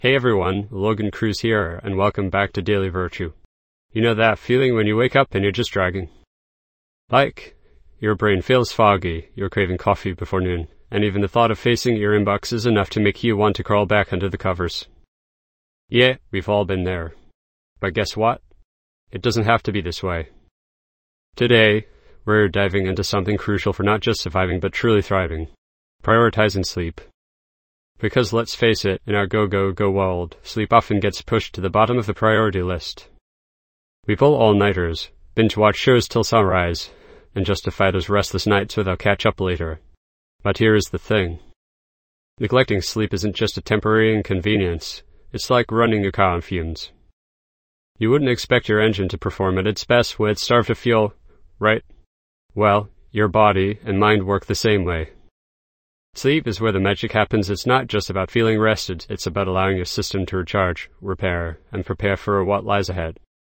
Hey everyone, Logan Cruz here, and welcome back to Daily Virtue. You know that feeling when you wake up and you're just dragging? Like, your brain feels foggy, you're craving coffee before noon, and even the thought of facing your inbox is enough to make you want to crawl back under the covers. Yeah, we've all been there. But guess what? It doesn't have to be this way. Today, we're diving into something crucial for not just surviving but truly thriving. Prioritizing sleep. Because let's face it, in our go world, sleep often gets pushed to the bottom of the priority list. We pull all-nighters, binge-watch shows till sunrise, and justify those restless nights with our catch-up later. But here is the thing. Neglecting sleep isn't just a temporary inconvenience, it's like running your car on fumes. You wouldn't expect your engine to perform at its best when it's starved of fuel, right? Well, your body and mind work the same way. Sleep is where the magic happens. It's not just about feeling rested, it's about allowing your system to recharge, repair, and prepare for what lies ahead.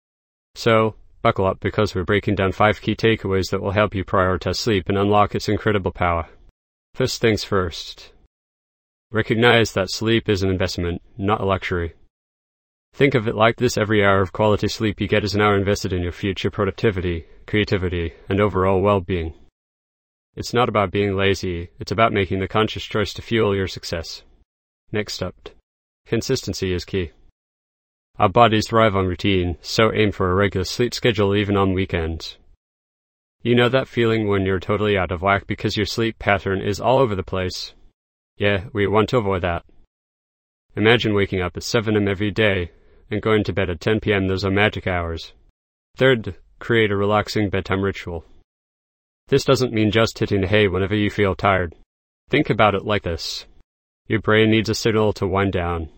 So, buckle up because we're breaking down 5 key takeaways that will help you prioritize sleep and unlock its incredible power. First things first. Recognize that sleep is an investment, not a luxury. Think of it like this: every hour of quality sleep you get is an hour invested in your future productivity, creativity, and overall well-being. It's not about being lazy, it's about making the conscious choice to fuel your success. Next up, consistency is key. Our bodies thrive on routine, so aim for a regular sleep schedule even on weekends. You know that feeling when you're totally out of whack because your sleep pattern is all over the place? Yeah, we want to avoid that. Imagine waking up at 7 a.m. every day and going to bed at 10 p.m. Those are magic hours. Third, create a relaxing bedtime ritual. This doesn't mean just hitting the hay whenever you feel tired. Think about it like this. Your brain needs a signal to wind down.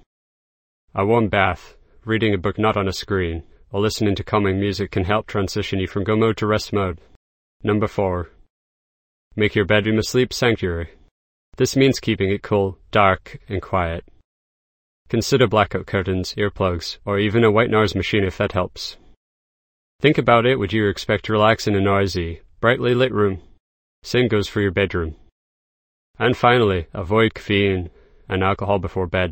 A warm bath, reading a book not on a screen, or listening to calming music can help transition you from go mode to rest mode. Number 4. Make your bedroom a sleep sanctuary. This means keeping it cool, dark, and quiet. Consider blackout curtains, earplugs, or even a white noise machine if that helps. Think about it: would you expect to relax in a noisy, brightly lit room? Same goes for your bedroom. And finally, avoid caffeine and alcohol before bed.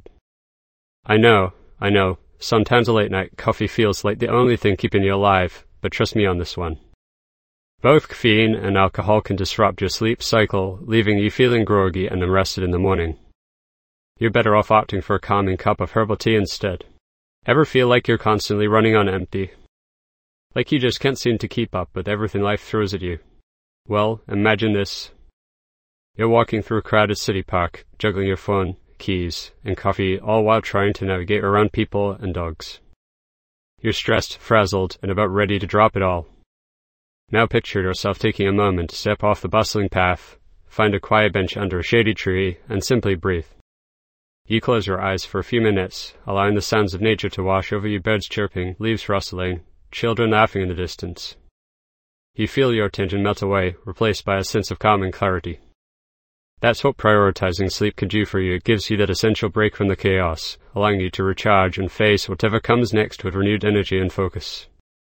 I know, sometimes a late night coffee feels like the only thing keeping you alive, but trust me on this one. Both caffeine and alcohol can disrupt your sleep cycle, leaving you feeling groggy and unrested in the morning. You're better off opting for a calming cup of herbal tea instead. Ever feel like you're constantly running on empty? Like you just can't seem to keep up with everything life throws at you? Well, imagine this. You're walking through a crowded city park, juggling your phone, keys, and coffee, all while trying to navigate around people and dogs. You're stressed, frazzled, and about ready to drop it all. Now picture yourself taking a moment to step off the bustling path, find a quiet bench under a shady tree, and simply breathe. You close your eyes for a few minutes, allowing the sounds of nature to wash over you: birds chirping, leaves rustling, children laughing in the distance. You feel your tension melt away, replaced by a sense of calm and clarity. That's what prioritizing sleep can do for you. It gives you that essential break from the chaos, allowing you to recharge and face whatever comes next with renewed energy and focus.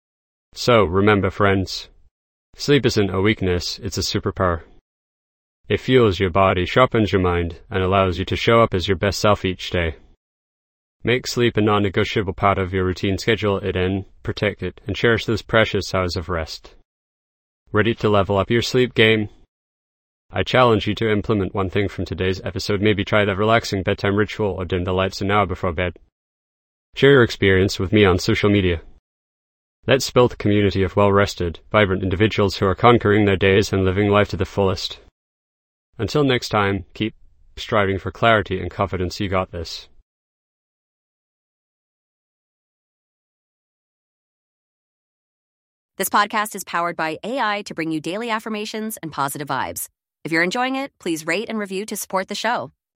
So, remember friends, sleep isn't a weakness, it's a superpower. It fuels your body, sharpens your mind, and allows you to show up as your best self each day. Make sleep a non-negotiable part of your routine. Schedule it in, protect it, and cherish those precious hours of rest. Ready to level up your sleep game? I challenge you to implement one thing from today's episode. Maybe try that relaxing bedtime ritual or dim the lights an hour before bed. Share your experience with me on social media. Let's build a community of well-rested, vibrant individuals who are conquering their days and living life to the fullest. Until next time, keep striving for clarity and confidence. You got this. This podcast is powered by AI to bring you daily affirmations and positive vibes. If you're enjoying it, please rate and review to support the show.